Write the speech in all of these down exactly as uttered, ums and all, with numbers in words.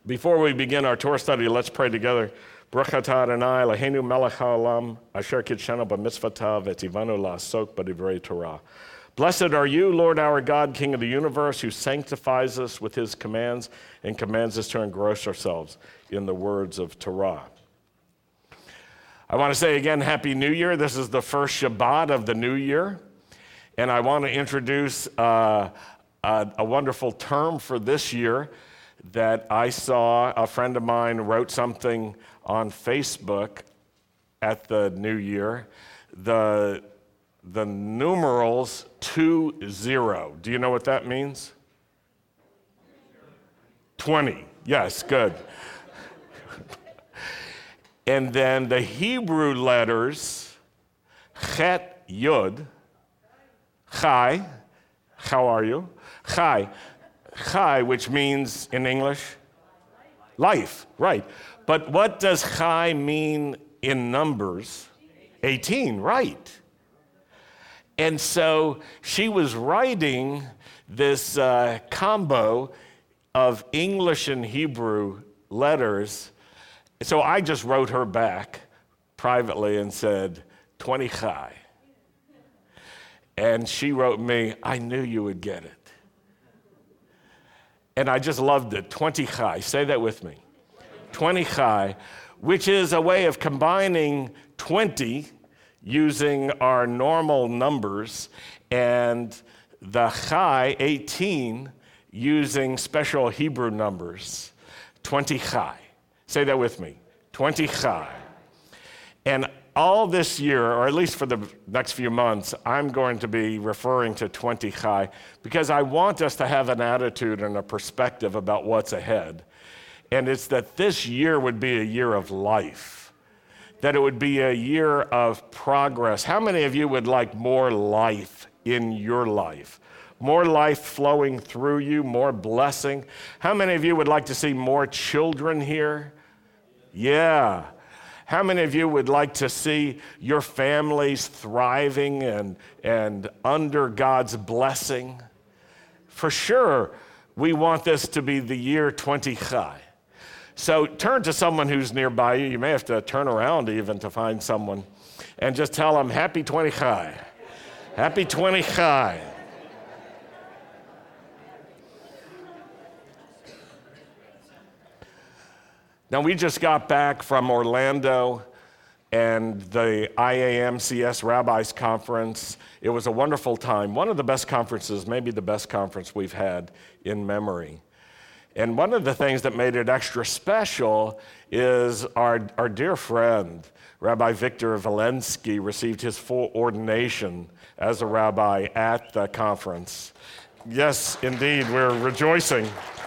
Before we begin our Torah study, let's pray together. Baruch atah Adonai, Eloheinu melech haolam, asher kidshanu b'mitzvotav v'tzivanu la'asok b'divrei Torah. Blessed are you, Lord our God, King of the universe, who sanctifies us with his commands and commands us to engross ourselves in the words of Torah. I want to say again, Happy New Year. This is the first Shabbat of the new year, and I want to introduce uh, a, a wonderful term for this year that I saw. A friend of mine wrote something on Facebook at the new year, the, the numerals two zero. Do you know what that means? twenty. Yes, good. And then the Hebrew letters, Chet Yud, Chai, how are you? Chai. Chai, which means in English, life, right. But what does Chai mean in numbers? eighteen, right. And so she was writing this uh, combo of English and Hebrew letters. So I just wrote her back privately and said, twenty Chai. And she wrote me, I knew you would get it. And I just loved it, twenty Chai. Say that with me. twenty Chai, which is a way of combining twenty using our normal numbers and the Chai, eighteen, using special Hebrew numbers. twenty Chai. Say that with me. twenty Chai. And all this year, or at least for the next few months, I'm going to be referring to twenty Chai because I want us to have an attitude and a perspective about what's ahead. And it's that this year would be a year of life, that it would be a year of progress. How many of you would like more life in your life? More life flowing through you, more blessing? How many of you would like to see more children here? Yeah. How many of you would like to see your families thriving and, and under God's blessing? For sure, we want this to be the year twenty Chai. So turn to someone who's nearby you. You may have to turn around even to find someone and just tell them, Happy twenty Chai. Happy twenty Chai. Now, we just got back from Orlando and the I A M C S Rabbis Conference. It was a wonderful time. One of the best conferences, maybe the best conference we've had in memory. And one of the things that made it extra special is our, our dear friend, Rabbi Victor Valensky, received his full ordination as a rabbi at the conference. Yes, indeed, we're rejoicing.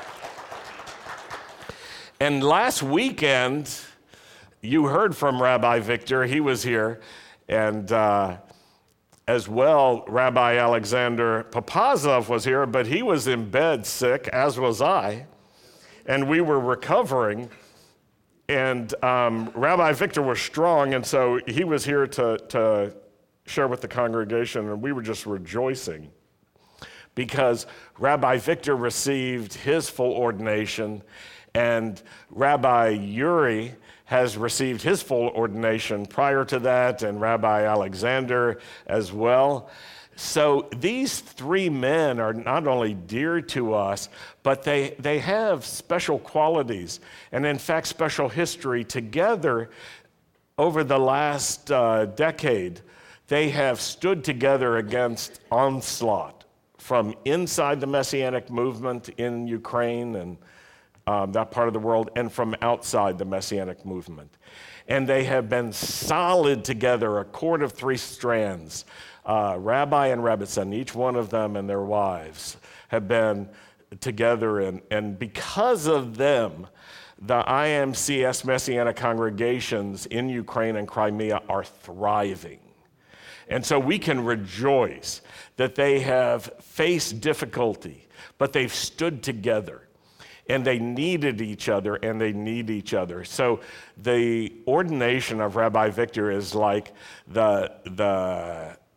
And last weekend, you heard from Rabbi Victor. He was here. And uh, as well, Rabbi Alexander Papazov was here, but he was in bed sick, as was I. And we were recovering. And um, Rabbi Victor was strong, and so he was here to, to share with the congregation, and we were just rejoicing because Rabbi Victor received his full ordination, and Rabbi Yuri has received his full ordination prior to that, and Rabbi Alexander as well. So these three men are not only dear to us, but they, they have special qualities, and in fact, special history. Together, over the last uh, decade, they have stood together against onslaught from inside the Messianic movement in Ukraine and Um, that part of the world, and from outside the Messianic movement. And they have been solid together, a cord of three strands. Uh, Rabbi and Rebbitzin, each one of them and their wives, have been together. And, and because of them, the I M C S Messianic congregations in Ukraine and Crimea are thriving. And so we can rejoice that they have faced difficulty, but they've stood together. And they needed each other, and they need each other. So the ordination of Rabbi Victor is like the, the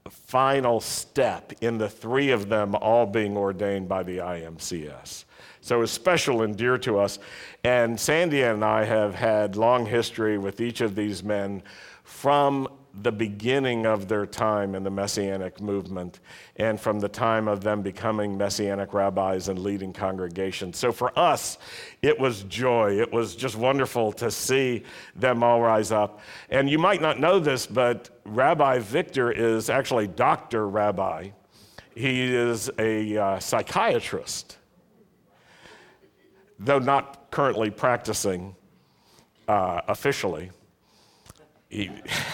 final step in the three of them all being ordained by the I M C S. So it's special and dear to us. And Sandy and I have had long history with each of these men from the beginning of their time in the Messianic movement and from the time of them becoming Messianic rabbis and leading congregations. So for us, it was joy. It was just wonderful to see them all rise up. And you might not know this, but Rabbi Victor is actually Doctor Rabbi. He is a uh, psychiatrist, though not currently practicing uh, officially. He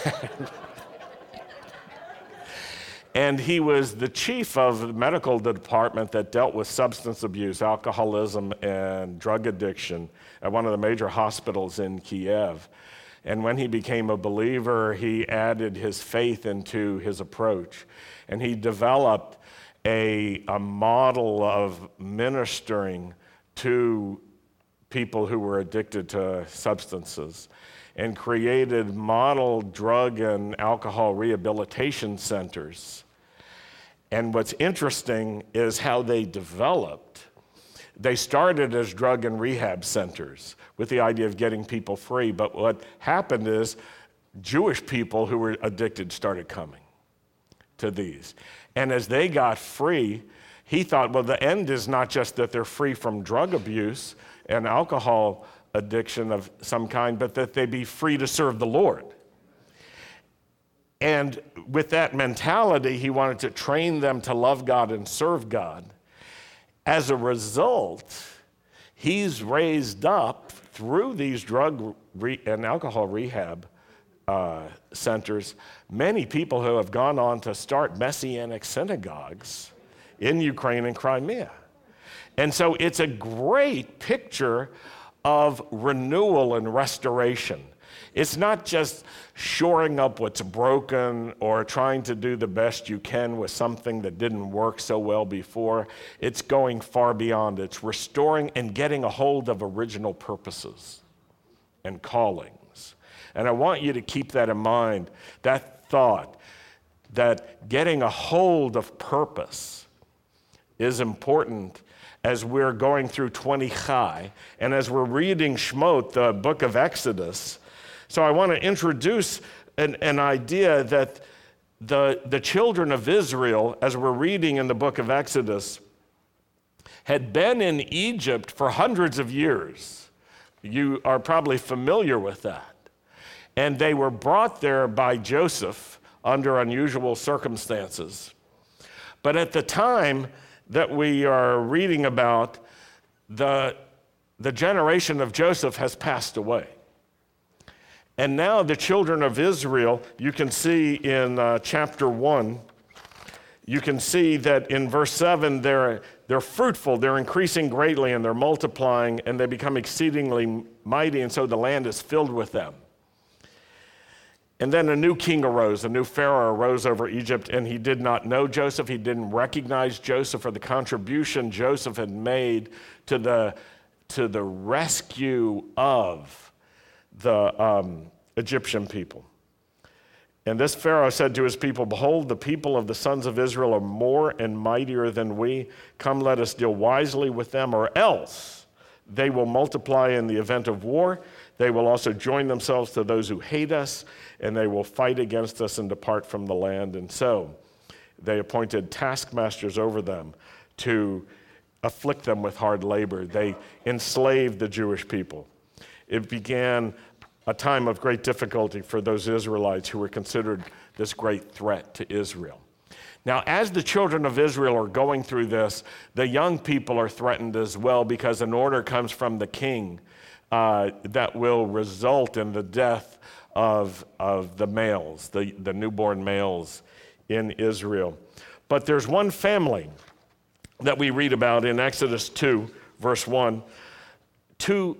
and he was the chief of the medical department that dealt with substance abuse, alcoholism, and drug addiction at one of the major hospitals in Kiev. And when he became a believer, he added his faith into his approach. And he developed a, a model of ministering to people who were addicted to substances, and created model drug and alcohol rehabilitation centers. And what's interesting is how they developed. They started as drug and rehab centers with the idea of getting people free, but what happened is Jewish people who were addicted started coming to these. And as they got free, he thought, well, the end is not just that they're free from drug abuse and alcohol addiction of some kind, but that they be free to serve the Lord. And with that mentality, he wanted to train them to love God and serve God. As a result, he's raised up through these drug re- and alcohol rehab uh, centers many people who have gone on to start Messianic synagogues in Ukraine and Crimea. And so it's a great picture of renewal and restoration. It's not just shoring up what's broken or trying to do the best you can with something that didn't work so well before. It's going far beyond. It's restoring and getting a hold of original purposes and callings. And I want you to keep that in mind, that thought, that getting a hold of purpose is important as we're going through twenty Chai, and as we're reading Shemot, the book of Exodus. So I want to introduce an, an idea that the, the children of Israel, as we're reading in the book of Exodus, had been in Egypt for hundreds of years. You are probably familiar with that. And they were brought there by Joseph under unusual circumstances. But at the time that we are reading about, the, the generation of Joseph has passed away. And now the children of Israel, you can see in uh, chapter one, you can see that in verse seven, they're, they're fruitful, they're increasing greatly, and they're multiplying, and they become exceedingly mighty, and so the land is filled with them. And then a new king arose, a new Pharaoh arose over Egypt, and he did not know Joseph. He didn't recognize Joseph for the contribution Joseph had made to the, to the rescue of the um, Egyptian people. And this Pharaoh said to his people, "Behold, the people of the sons of Israel are more and mightier than we. Come, let us deal wisely with them, or else they will multiply in the event of war. They will also join themselves to those who hate us, and they will fight against us and depart from the land." And so they appointed taskmasters over them to afflict them with hard labor. They enslaved the Jewish people. It began a time of great difficulty for those Israelites who were considered this great threat to Israel. Now, as the children of Israel are going through this, the young people are threatened as well, because an order comes from the king uh, that will result in the death of, of the males, the, the newborn males in Israel. But there's one family that we read about in Exodus two, verse one. Two,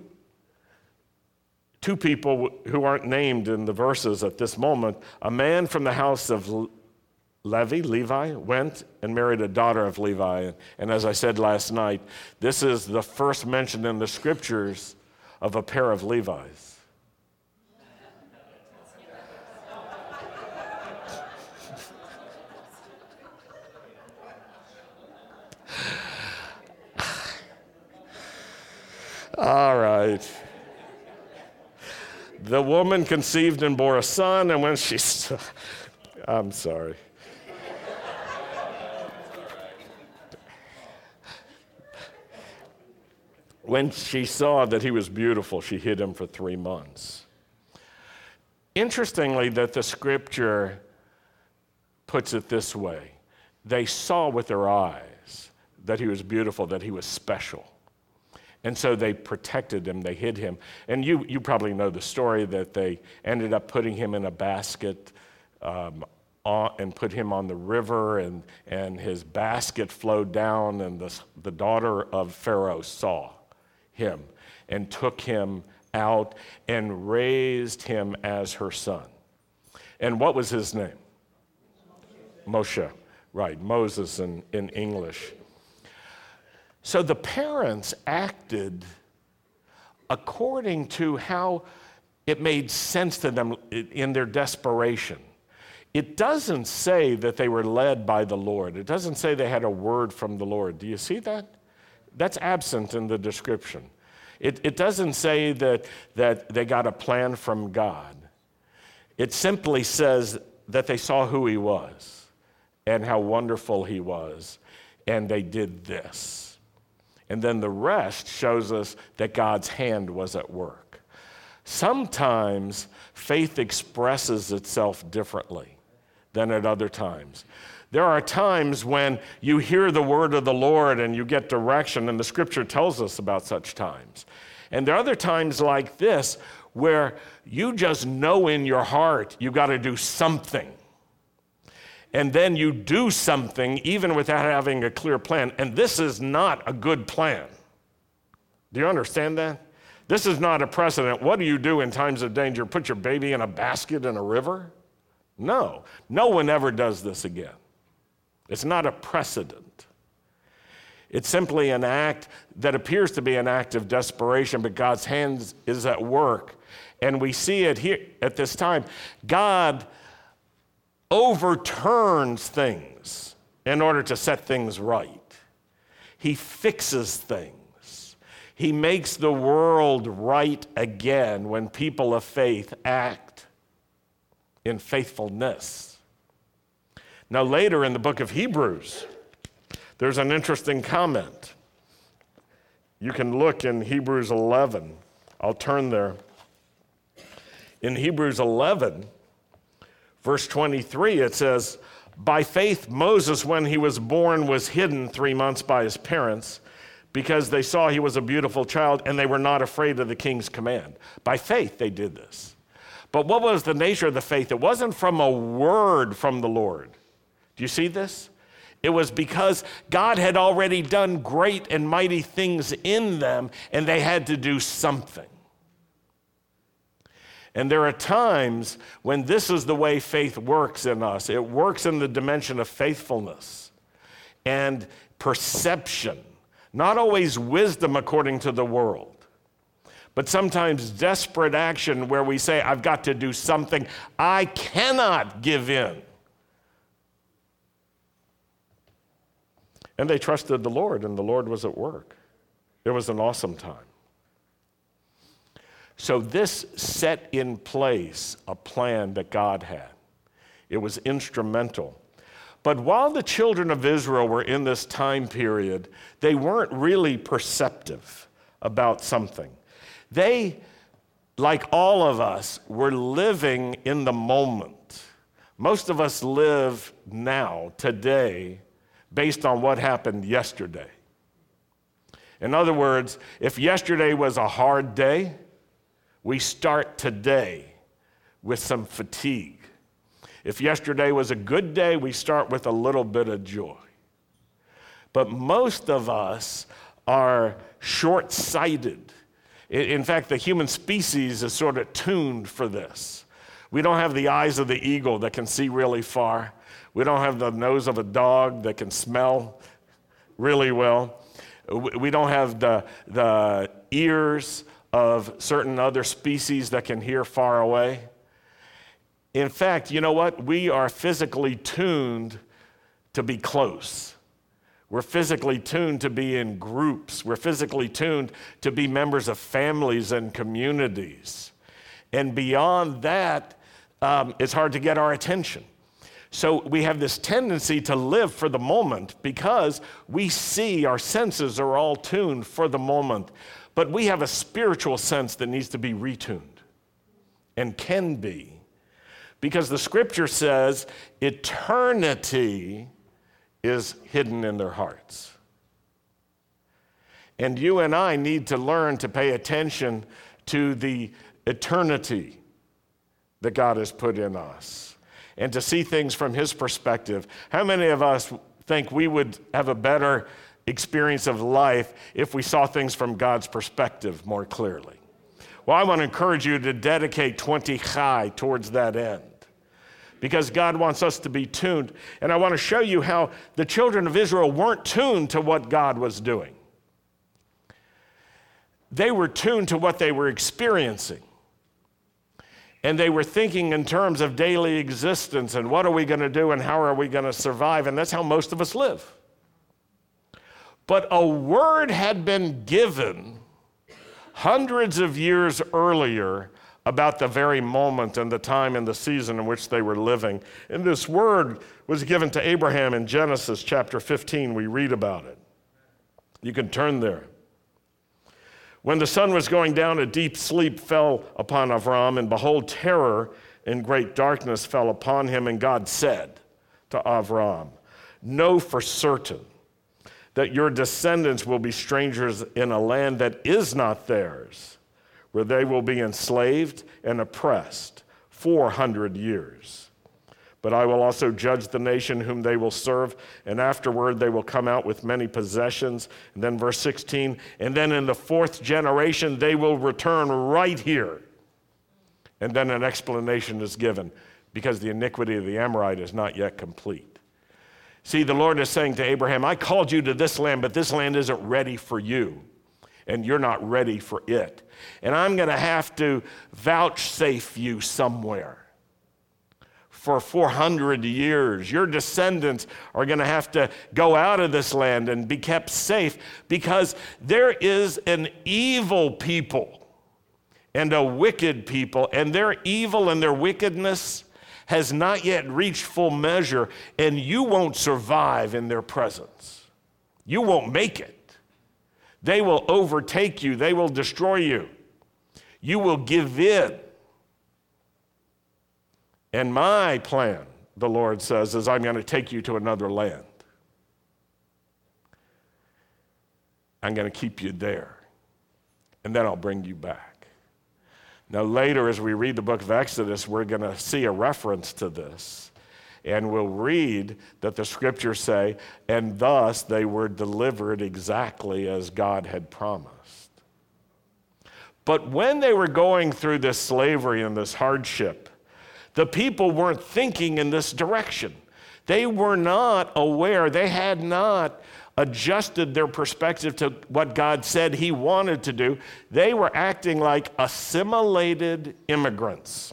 two people who aren't named in the verses at this moment. A man from the house of Levi, Levi went and married a daughter of Levi. And as I said last night, this is the first mention in the scriptures of a pair of Levi's. All right. The woman conceived and bore a son, and when she... Saw, I'm sorry. When she saw that he was beautiful, she hid him for three months. Interestingly, that the scripture puts it this way. They saw with their eyes that he was beautiful, that he was special. And so they protected him, they hid him. And you, you probably know the story that they ended up putting him in a basket um, on, and put him on the river, and, and his basket flowed down, and the, the daughter of Pharaoh saw him and took him out and raised him as her son. And what was his name? Moshe, right, Moses in, in English. So the parents acted according to how it made sense to them in their desperation. It doesn't say that they were led by the Lord. It doesn't say they had a word from the Lord. Do you see that? That's absent in the description. It, it doesn't say that, that they got a plan from God. It simply says that they saw who he was and how wonderful he was, and they did this. And then the rest shows us that God's hand was at work. Sometimes faith expresses itself differently than at other times. There are times when you hear the word of the Lord and you get direction, and the scripture tells us about such times. And there are other times like this where you just know in your heart you got to do something. And then you do something even without having a clear plan. And this is not a good plan. Do you understand that? This is not a precedent. What do you do in times of danger? Put your baby in a basket in a river? No. No one ever does this again. It's not a precedent. It's simply an act that appears to be an act of desperation, but God's hand is at work. And we see it here at this time. God overturns things in order to set things right. He fixes things. He makes the world right again when people of faith act in faithfulness. Now, later in the book of Hebrews, there's an interesting comment. You can look in Hebrews eleven. I'll turn there. In Hebrews eleven, verse twenty-three, it says, "By faith Moses, when he was born, was hidden three months by his parents, because they saw he was a beautiful child, and they were not afraid of the king's command." By faith they did this. But what was the nature of the faith? It wasn't from a word from the Lord. Do you see this? It was because God had already done great and mighty things in them, and they had to do something. And there are times when this is the way faith works in us. It works in the dimension of faithfulness and perception, not always wisdom according to the world, but sometimes desperate action where we say, I've got to do something. I cannot give in. And they trusted the Lord, and the Lord was at work. It was an awesome time. So this set in place a plan that God had. It was instrumental. But while the children of Israel were in this time period, they weren't really perceptive about something. They, like all of us, were living in the moment. Most of us live now, today, based on what happened yesterday. In other words, if yesterday was a hard day, we start today with some fatigue. If yesterday was a good day, we start with a little bit of joy. But most of us are short-sighted. In fact, the human species is sort of tuned for this. We don't have the eyes of the eagle that can see really far. We don't have the nose of a dog that can smell really well. We don't have the, the ears of certain other species that can hear far away. In fact, you know what? We are physically tuned to be close. We're physically tuned to be in groups. We're physically tuned to be members of families and communities. And beyond that, um, it's hard to get our attention. So we have this tendency to live for the moment because we see our senses are all tuned for the moment. But we have a spiritual sense that needs to be retuned and can be. Because the scripture says eternity is hidden in their hearts. And you and I need to learn to pay attention to the eternity that God has put in us and to see things from his perspective. How many of us think we would have a better experience of life if we saw things from God's perspective more clearly? Well, I want to encourage you to dedicate twenty chai towards that end, because God wants us to be tuned. And I want to show you how the children of Israel weren't tuned to what God was doing. They were tuned to what they were experiencing. And they were thinking in terms of daily existence and what are we going to do and how are we going to survive? And that's how most of us live. But a word had been given hundreds of years earlier about the very moment and the time and the season in which they were living. And this word was given to Abraham in Genesis chapter fifteen. We read about it. You can turn there. When the sun was going down, a deep sleep fell upon Avram, and behold, terror and great darkness fell upon him. And God said to Avram, know for certain that your descendants will be strangers in a land that is not theirs, where they will be enslaved and oppressed four hundred years. But I will also judge the nation whom they will serve, and afterward they will come out with many possessions. And then verse sixteen, and then in the fourth generation they will return right here. And then an explanation is given, because the iniquity of the Amorite is not yet complete. See, the Lord is saying to Abraham, I called you to this land, but this land isn't ready for you, and you're not ready for it. And I'm going to have to vouchsafe you somewhere for four hundred years. Your descendants are going to have to go out of this land and be kept safe, because there is an evil people and a wicked people, and their evil and their wickedness has not yet reached full measure, and you won't survive in their presence. You won't make it. They will overtake you. They will destroy you. You will give in. And my plan, the Lord says, is I'm going to take you to another land. I'm going to keep you there, and then I'll bring you back. Now later, as we read the book of Exodus, we're going to see a reference to this. And we'll read that the scriptures say, and thus they were delivered exactly as God had promised. But when they were going through this slavery and this hardship, the people weren't thinking in this direction. They were not aware. They had not adjusted their perspective to what God said he wanted to do. They were acting like assimilated immigrants.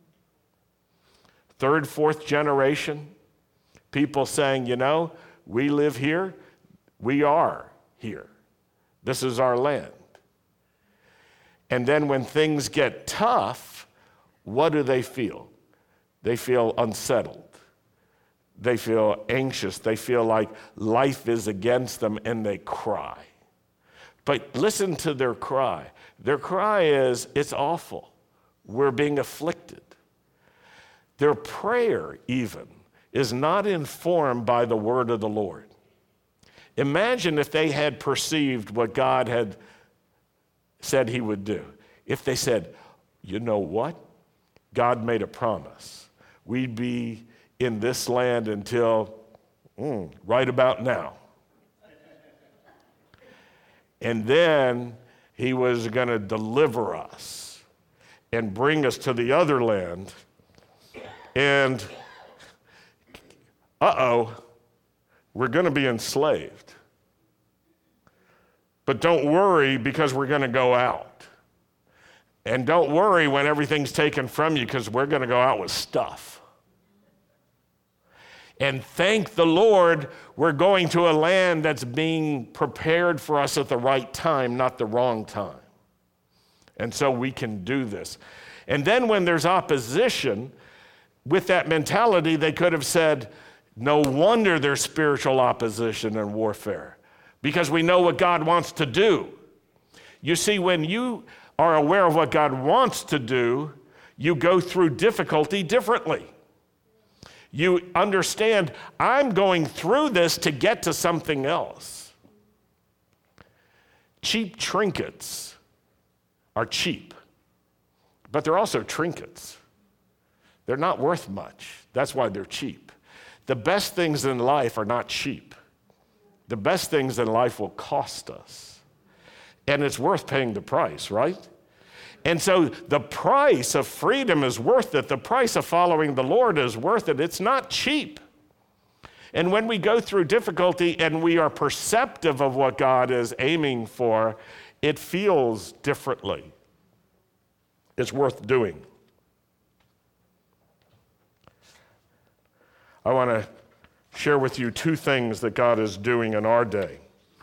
Third, fourth generation, people saying, you know, we live here, we are here. This is our land. And then when things get tough, what do they feel? They feel unsettled. They feel anxious. They feel like life is against them, and they cry. But listen to their cry. Their cry is, it's awful. We're being afflicted. Their prayer, even, is not informed by the word of the Lord. Imagine if they had perceived what God had said he would do. If they said, you know what? God made a promise. We'd be in this land until mm, right about now. And then he was going to deliver us and bring us to the other land. And, uh-oh, we're going to be enslaved. But don't worry, because we're going to go out. And don't worry when everything's taken from you, because we're going to go out with stuff. And thank the Lord, we're going to a land that's being prepared for us at the right time, not the wrong time. And so we can do this. And then when there's opposition, with that mentality, they could have said, no wonder there's spiritual opposition and warfare, because we know what God wants to do. You see, when you are aware of what God wants to do, you go through difficulty differently. You understand, I'm going through this to get to something else. Cheap trinkets are cheap, but they're also trinkets. They're not worth much. That's why they're cheap. The best things in life are not cheap. The best things in life will cost us. And it's worth paying the price, right? And so the price of freedom is worth it. The price of following the Lord is worth it. It's not cheap. And when we go through difficulty and we are perceptive of what God is aiming for, it feels differently. It's worth doing. I want to share with you two things that God is doing in our day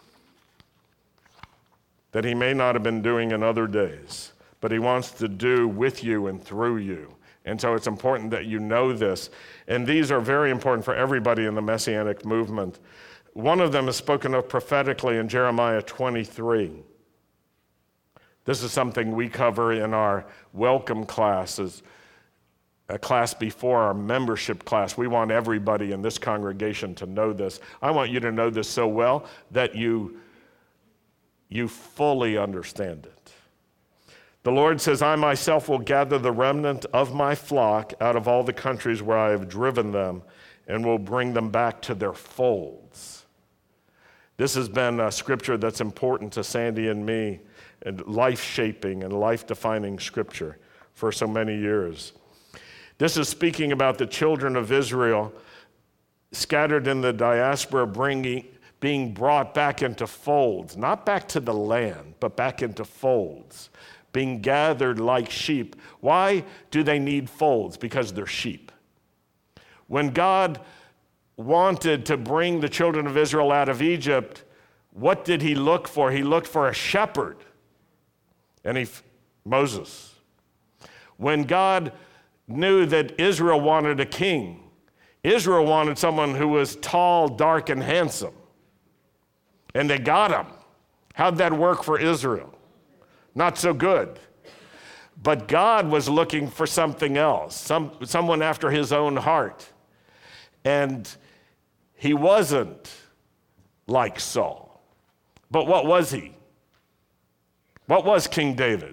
that he may not have been doing in other days, but he wants to do with you and through you. And so it's important that you know this. And these are very important for everybody in the Messianic movement. One of them is spoken of prophetically in Jeremiah twenty-three. This is something we cover in our welcome classes, a class before our membership class. We want everybody in this congregation to know this. I want you to know this so well that you, you fully understand it. The Lord says, I myself will gather the remnant of my flock out of all the countries where I have driven them and will bring them back to their folds. This has been a scripture that's important to Sandy and me, and life-shaping and life-defining scripture for so many years. This is speaking about the children of Israel scattered in the diaspora, bringing, being brought back into folds, not back to the land, but back into folds, being gathered like sheep. Why do they need folds? Because they're sheep. When God wanted to bring the children of Israel out of Egypt, what did he look for? He looked for a shepherd. And he, Moses. When God knew that Israel wanted a king, Israel wanted someone who was tall, dark, and handsome. And they got him. How'd that work for Israel? Not so good. But God was looking for something else, some, someone after his own heart. And he wasn't like Saul. But what was he? What was King David?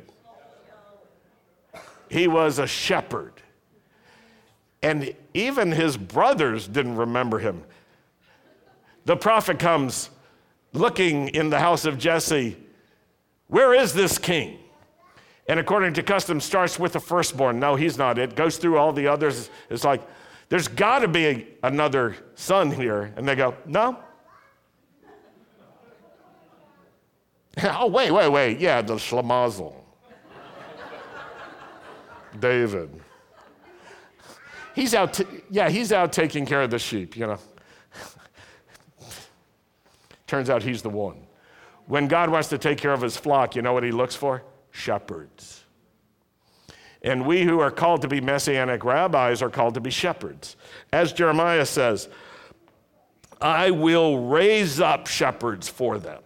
He was a shepherd. And even his brothers didn't remember him. The prophet comes looking in the house of Jesse. Where is this king? And according to custom, starts with the firstborn. No, he's not it. Goes through all the others. It's like, there's got to be a, another son here. And they go, no. Oh, wait, wait, wait. Yeah, the Schlemazel. David. He's out, t- yeah, he's out taking care of the sheep, you know. Turns out he's the one. When God wants to take care of his flock, you know what he looks for? Shepherds. And we who are called to be Messianic rabbis are called to be shepherds. As Jeremiah says, I will raise up shepherds for them,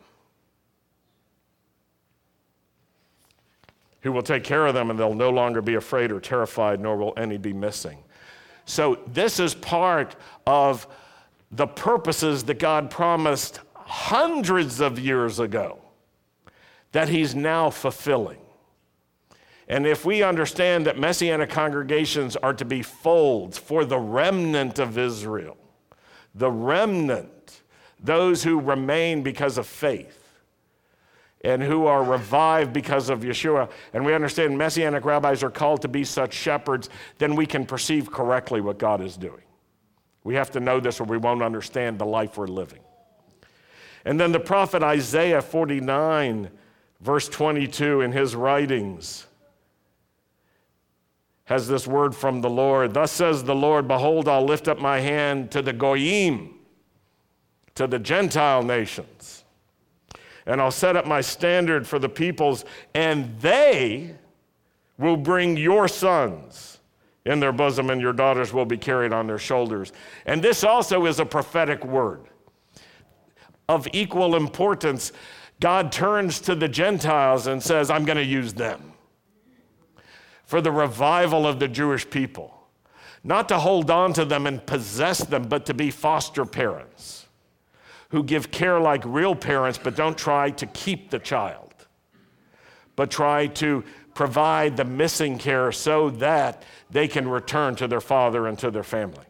who will take care of them, and they'll no longer be afraid or terrified, nor will any be missing. So this is part of the purposes that God promised hundreds of years ago that he's now fulfilling. And if we understand that Messianic congregations are to be folds for the remnant of Israel, the remnant, those who remain because of faith, and who are revived because of Yeshua, and we understand Messianic rabbis are called to be such shepherds, then we can perceive correctly what God is doing. We have to know this or we won't understand the life we're living. And then the prophet Isaiah forty-nine, verse twenty-two, in his writings, has this word from the Lord. Thus says the Lord, behold, I'll lift up my hand to the Goyim, to the Gentile nations, and I'll set up my standard for the peoples, and they will bring your sons in their bosom, and your daughters will be carried on their shoulders. And this also is a prophetic word of equal importance. God turns to the Gentiles and says, I'm going to use them for the revival of the Jewish people, not to hold on to them and possess them, but to be foster parents who give care like real parents, but don't try to keep the child, but try to provide the missing care so that they can return to their father and to their family.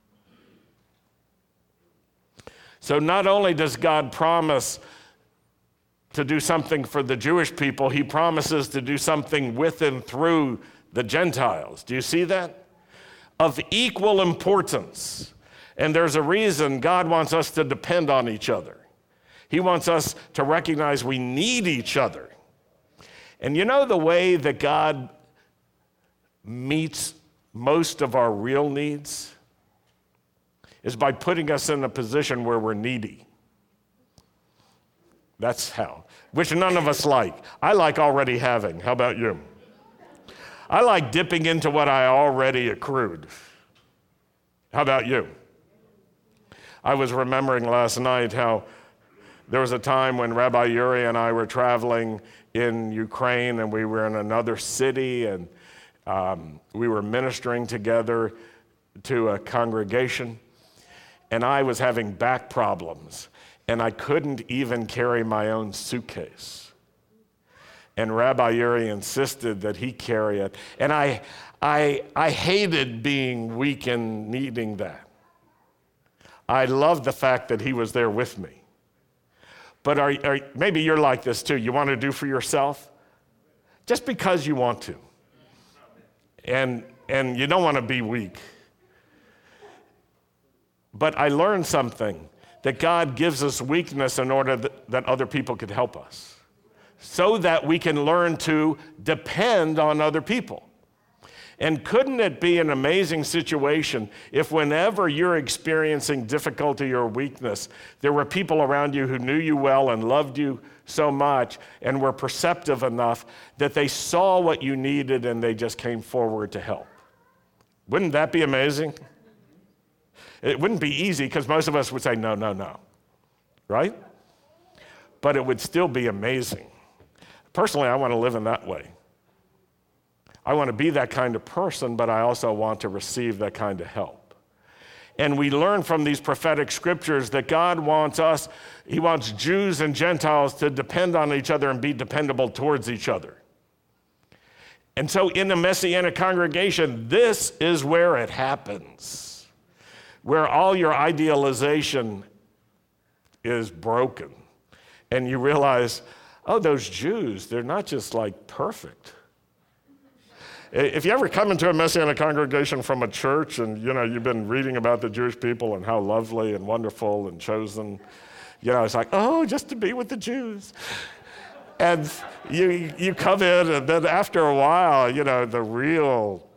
So not only does God promise to do something for the Jewish people, he promises to do something with and through the Gentiles. Do you see that? Of equal importance. And there's a reason God wants us to depend on each other. He wants us to recognize we need each other. And you know the way that God meets most of our real needs is by putting us in a position where we're needy. That's how, which none of us like. I like already having. How about you? I like dipping into what I already accrued. How about you? I was remembering last night how there was a time when Rabbi Yuri and I were traveling in Ukraine, and we were in another city, and um, we were ministering together to a congregation, and I was having back problems, and I couldn't even carry my own suitcase. And Rabbi Yuri insisted that he carry it. And I, I, I hated being weak and needing that. I loved the fact that he was there with me. But are, are, maybe you're like this too. You want to do for yourself just because you want to. And, and you don't want to be weak. But I learned something, that God gives us weakness in order that, that other people could help us, so that we can learn to depend on other people. And couldn't it be an amazing situation if whenever you're experiencing difficulty or weakness, there were people around you who knew you well and loved you so much and were perceptive enough that they saw what you needed and they just came forward to help? Wouldn't that be amazing? It wouldn't be easy because most of us would say, no, no, no, right? But it would still be amazing. Personally, I want to live in that way. I want to be that kind of person, but I also want to receive that kind of help. And we learn from these prophetic scriptures that God wants us, he wants Jews and Gentiles to depend on each other and be dependable towards each other. And so in the Messianic congregation, this is where it happens, where all your idealization is broken. And you realize, oh, those Jews, they're not just like perfect. If you ever come into a Messianic congregation from a church and, you know, you've been reading about the Jewish people and how lovely and wonderful and chosen, you know, it's like, oh, just to be with the Jews. And you you come in, and then after a while, you know, the real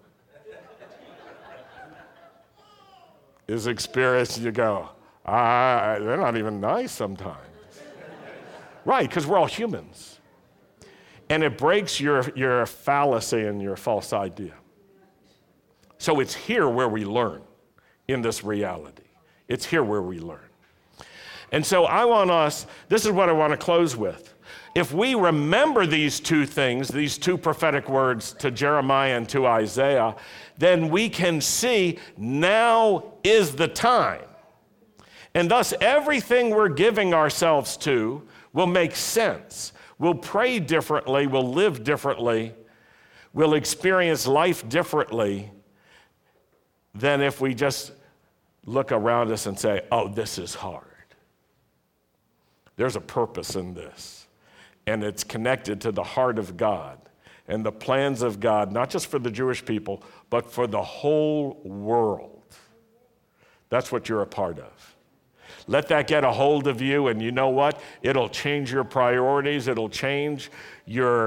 is experienced, and you go, ah, they're not even nice sometimes. Right, because we're all humans. And it breaks your, your fallacy and your false idea. So it's here where we learn in this reality. It's here where we learn. And so I want us, this is what I want to close with. If we remember these two things, these two prophetic words to Jeremiah and to Isaiah, then we can see now is the time. And thus everything we're giving ourselves to will make sense. We'll pray differently, we'll live differently, we'll experience life differently than if we just look around us and say, oh, this is hard. There's a purpose in this, and it's connected to the heart of God and the plans of God, not just for the Jewish people, but for the whole world. That's what you're a part of. Let that get a hold of you, and you know what? It'll change your priorities. It'll change your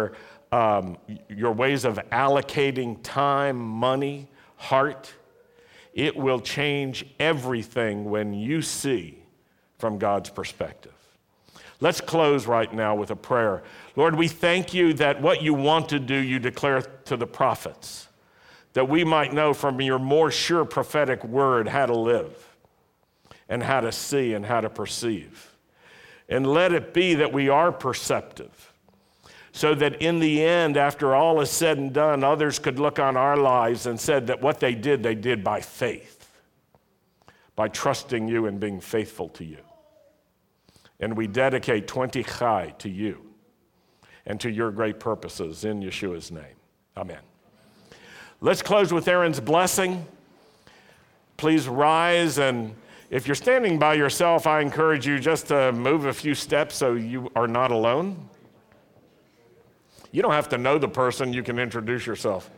um, your ways of allocating time, money, heart. It will change everything when you see from God's perspective. Let's close right now with a prayer. Lord, we thank you that what you want to do, you declare to the prophets, that we might know from your more sure prophetic word how to live and how to see and how to perceive. And let it be that we are perceptive, so that in the end, after all is said and done, others could look on our lives and said that what they did, they did by faith, by trusting you and being faithful to you. And we dedicate twenty Chai to you and to your great purposes in Yeshua's name. Amen. Let's close with Aaron's blessing. Please rise, and if you're standing by yourself, I encourage you just to move a few steps so you are not alone. You don't have to know the person, you can introduce yourself.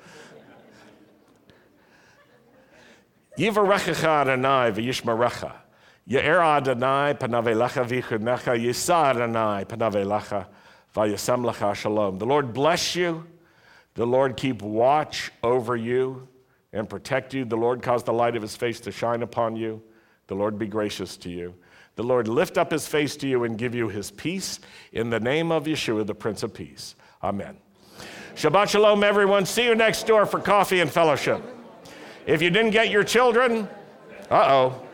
Yivarechecha Adonai v'yishmerecha. Ye'er Adonai panav elecha v'yichunecha. Yisa Adonai panav elecha v'yasem lecha shalom. The Lord bless you. The Lord keep watch over you and protect you. The Lord cause the light of his face to shine upon you. The Lord be gracious to you. The Lord lift up his face to you and give you his peace. In the name of Yeshua, the Prince of Peace. Amen. Shabbat shalom, everyone. See you next door for coffee and fellowship. If you didn't get your children, uh-oh.